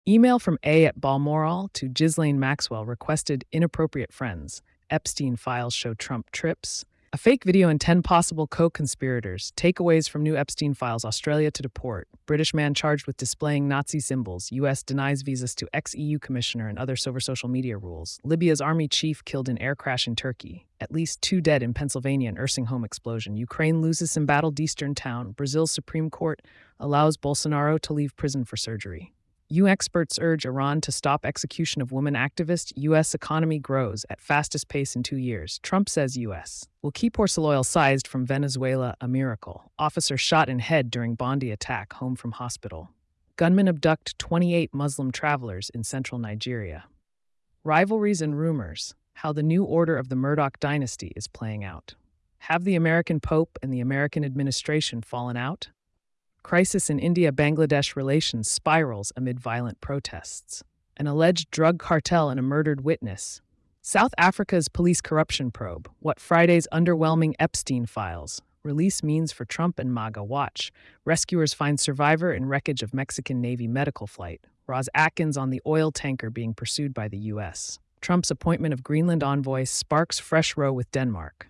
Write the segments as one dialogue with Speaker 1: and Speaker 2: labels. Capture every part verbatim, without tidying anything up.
Speaker 1: Email from A at Balmoral to Ghislaine Maxwell requested inappropriate friends. Epstein files show Trump trips. A fake video and ten possible co-conspirators. Takeaways from new Epstein files. Australia to deport. British man charged with displaying Nazi symbols. U S denies visas to ex-E U commissioner and others over social media rules. Libya's army chief killed in air crash in Turkey. At least two dead in Pennsylvania in nursing home explosion. Ukraine loses embattled eastern town. Brazil's Supreme Court allows Bolsonaro to leave prison for surgery. U S experts urge Iran to stop execution of women activists. U S economy grows at fastest pace in two years. Trump says U S will keep horse oil seized from Venezuela a miracle. Officer shot in head during Bondi attack, home from hospital. Gunmen abduct twenty-eight Muslim travelers in central Nigeria. Rivalries and rumors. How the new order of the Murdoch dynasty is playing out. Have the American Pope and the American administration fallen out? Crisis in India-Bangladesh relations spirals amid violent protests. An alleged drug cartel and a murdered witness. South Africa's police corruption probe. What Friday's underwhelming Epstein files. Release means for Trump and MAGA watch. Rescuers find survivor in wreckage of Mexican Navy medical flight. Roz Atkins on the oil tanker being pursued by the U S. Trump's appointment of Greenland envoy sparks fresh row with Denmark.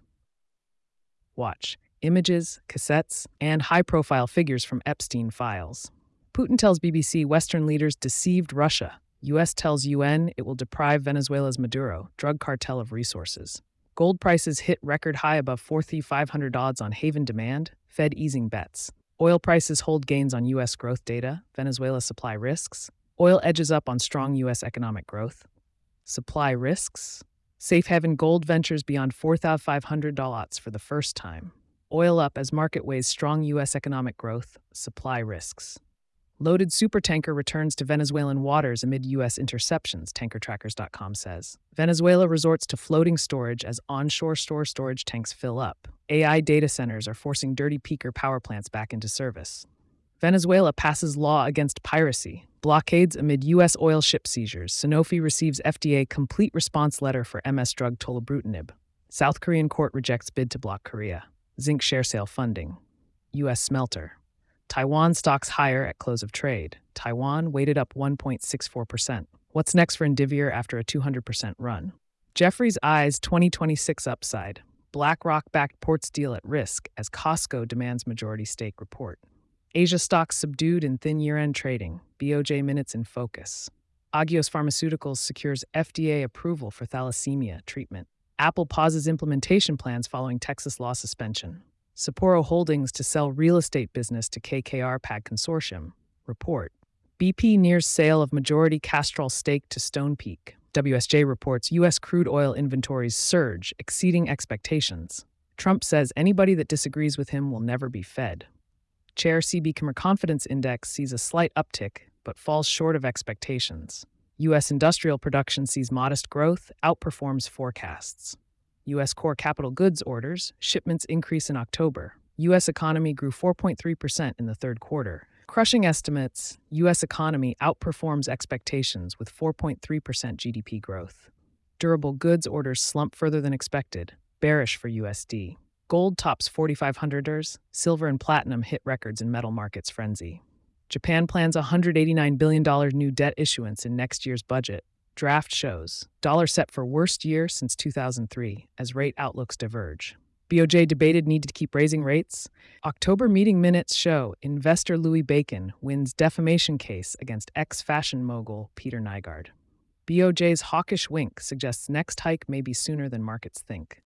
Speaker 1: Watch. Images, cassettes, and high-profile figures from Epstein files. Putin tells B B C Western leaders deceived Russia. U S tells U N it will deprive Venezuela's Maduro, drug cartel, of resources. Gold prices hit record high above four thousand five hundred odds on haven demand, Fed easing bets. Oil prices hold gains on U S growth data, Venezuela supply risks. Oil edges up on strong U S economic growth. Supply risks. Safe haven gold ventures beyond four thousand five hundred dollars for the first time. Oil up as market weighs strong U S economic growth, supply risks. Loaded supertanker returns to Venezuelan waters amid U S interceptions, tanker trackers dot com says. Venezuela resorts to floating storage as onshore store storage tanks fill up. A I data centers are forcing dirty peaker power plants back into service. Venezuela passes law against piracy. Blockades amid U S oil ship seizures. Sanofi receives F D A complete response letter for M S drug tolebrutinib. South Korean court rejects bid to block Korea. Zinc share sale funding. U S smelter. Taiwan stocks higher at close of trade. Taiwan weighted up one point six four percent. What's next for Indivior after a two hundred percent run? Jefferies eyes twenty twenty-six upside. BlackRock-backed ports deal at risk as Costco demands majority stake report. Asia stocks subdued in thin year-end trading. B O J minutes in focus. Agios Pharmaceuticals secures F D A approval for thalassemia treatment. Apple pauses implementation plans following Texas law suspension. Sapporo Holdings to sell real estate business to K K R P A G Consortium. Report. B P nears sale of majority Castrol stake to Stonepeak. W S J reports U S crude oil inventories surge, exceeding expectations. Trump says anybody that disagrees with him will never be fed. Chair C B Consumer Confidence Index sees a slight uptick, but falls short of expectations. U S industrial production sees modest growth, outperforms forecasts. U S core capital goods orders, shipments increase in October. U S economy grew four point three percent in the third quarter. Crushing estimates, U S economy outperforms expectations with four point three percent G D P growth. Durable goods orders slump further than expected, bearish for U S D. Gold tops forty-five hundreders, silver and platinum hit records in metal markets frenzy. Japan plans one hundred eighty-nine billion dollars new debt issuance in next year's budget. Draft shows dollar set for worst year since two thousand three as rate outlooks diverge. B O J debated need to keep raising rates. October meeting minutes show investor Louis Bacon wins defamation case against ex-fashion mogul Peter Nygard. B O J's hawkish wink suggests next hike may be sooner than markets think.